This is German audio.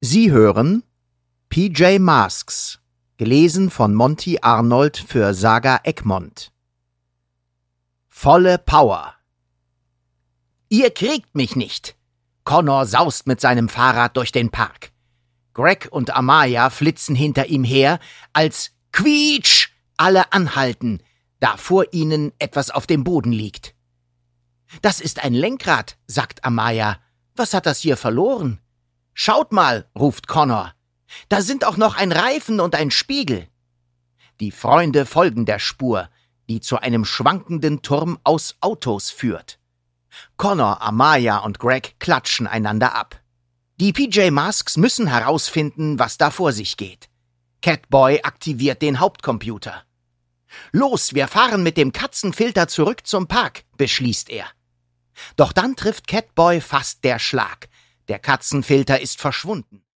Sie hören PJ Masks, gelesen von Monty Arnold für Saga Egmont. Volle Power. Ihr kriegt mich nicht! Connor saust mit seinem Fahrrad durch den Park. Greg und Amaya flitzen hinter ihm her, als Quietsch alle anhalten, da vor ihnen etwas auf dem Boden liegt. »Das ist ein Lenkrad«, sagt Amaya. »Was hat das hier verloren?« »Schaut mal«, ruft Connor. »Da sind auch noch ein Reifen und ein Spiegel.« Die Freunde folgen der Spur, die zu einem schwankenden Turm aus Autos führt. Connor, Amaya und Greg klatschen einander ab. Die PJ Masks müssen herausfinden, was da vor sich geht. Catboy aktiviert den Hauptcomputer. »Los, wir fahren mit dem Katzenfilter zurück zum Park«, beschließt er. Doch dann trifft Catboy fast der Schlag. Der Katzenfilter ist verschwunden.